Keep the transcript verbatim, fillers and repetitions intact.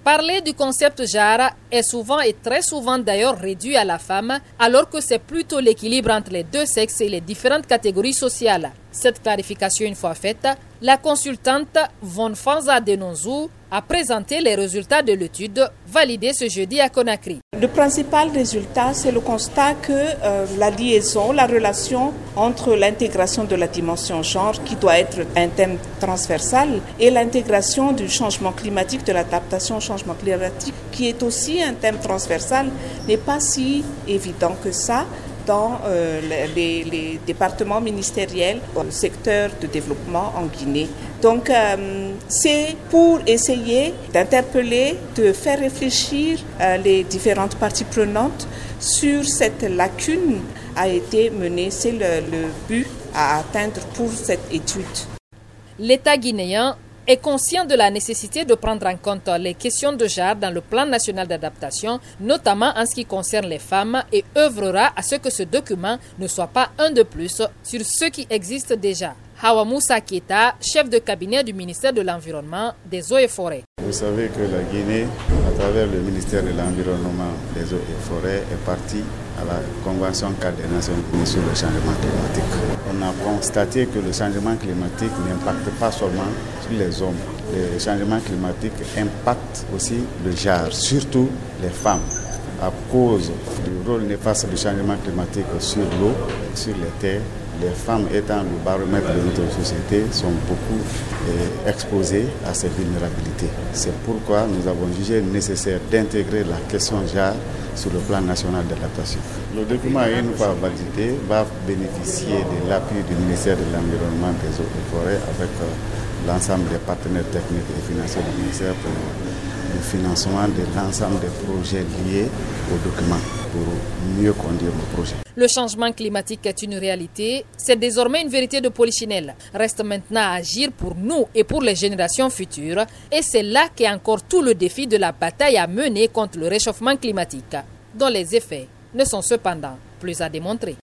Parler du concept genre est souvent et très souvent d'ailleurs réduit à la femme, alors que c'est plutôt l'équilibre entre les deux sexes et les différentes catégories sociales. Cette clarification une fois faite, la consultante Von Fanza Denonzou a présenté les résultats de l'étude validée ce jeudi à Conakry. Le principal résultat, c'est le constat que euh, la liaison, la relation entre l'intégration de la dimension genre, qui doit être un thème transversal, et l'intégration du changement climatique, de l'adaptation au changement climatique, qui est aussi un thème transversal, n'est pas si évident que ça dans euh, les, les départements ministériels dans le secteur de développement en Guinée. Donc euh, c'est pour essayer d'interpeller, de faire réfléchir euh, les différentes parties prenantes sur cette lacune a été menée, c'est le, le but à atteindre pour cette étude. L'État guinéen est conscient de la nécessité de prendre en compte les questions de genre dans le plan national d'adaptation, notamment en ce qui concerne les femmes, et œuvrera à ce que ce document ne soit pas un de plus sur ce qui existe déjà. Hawa Moussa Keita, chef de cabinet du ministère de l'Environnement, des Eaux et Forêts. Vous savez que la Guinée, à travers le ministère de l'Environnement, des Eaux et Forêts, est partie à la Convention cadre des Nations Unies sur le changement climatique. On a constaté que le changement climatique n'impacte pas seulement sur les hommes. Le changement climatique impacte aussi le genre, surtout les femmes, à cause du rôle néfaste du changement climatique sur l'eau, sur les terres. Les femmes étant le baromètre de notre société sont beaucoup eh, exposées à ces vulnérabilités. C'est pourquoi nous avons jugé nécessaire d'intégrer la question genre sur le plan national d'adaptation. Le document, une fois validé, va bénéficier de l'appui du ministère de l'Environnement, des Eaux et Forêts avec euh, l'ensemble des partenaires techniques et financiers du ministère pour le financement de l'ensemble des projets liés au document pour mieux conduire le projet. Le changement climatique est une réalité, c'est désormais une vérité de polichinelle. Reste maintenant à agir pour nous et pour les générations futures, et c'est là qu'est encore tout le défi de la bataille à mener contre le réchauffement climatique, dont les effets ne sont cependant plus à démontrer.